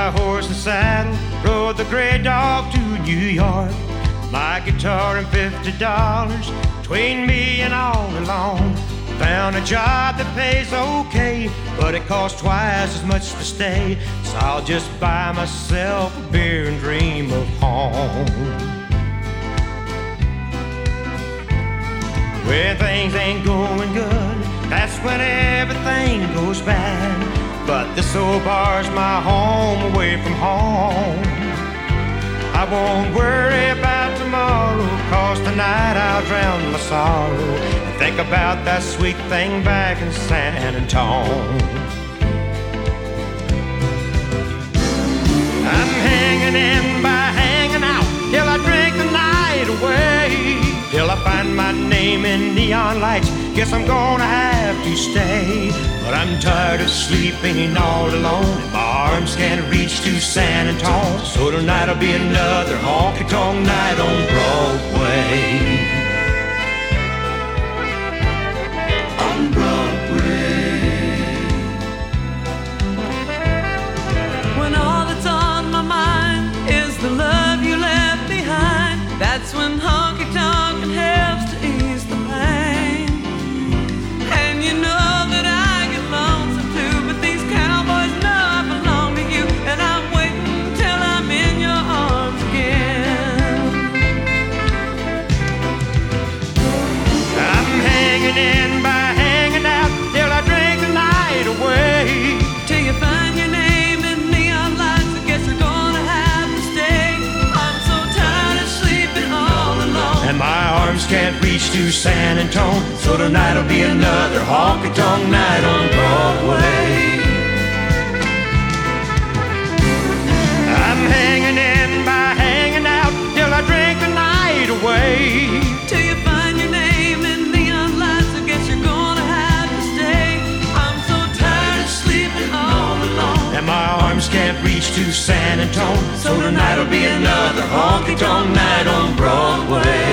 my horse and saddle, rode the gray dog to New York. My guitar and $50 between me and all alone. Found a job that pays okay, but it costs twice as much to stay. So I'll just buy myself a beer and dream of home. When things ain't going good, that's when everything goes bad. But this old bar's my home away from home. I won't worry about tomorrow, 'cause tonight I'll drown my sorrow and think about that sweet thing back in San Antone. I'm hanging in by hanging out till I drink the night away, till I find my name in neon lights. Guess I'm gonna have to stay. But I'm tired of sleeping all alone. My arms can't reach to San Antone. So tonight'll be another honky-tonk night on Broadway. On Broadway. When all that's on my mind is the love you left behind, that's when honky-tonk helps to ease the pain. And you know that I get lonesome too, but these cowboys know I belong to you, and I'm waiting till I'm in your arms again. I'm hanging in by hanging out till I drink the night away, Till you find your name in neon lights, I guess you're gonna have to stay. I'm so tired of sleeping all alone, and my arms can't reach to San Antone. So tonight'll be another honky-tonk night on Broadway. I'm hanging in by hanging out till I drink the night away, till you find your name in neon lights, I guess you're gonna have to stay. I'm so tired of sleeping all alone, and my arms can't reach to San Antone. So tonight'll be another honky-tonk night on Broadway.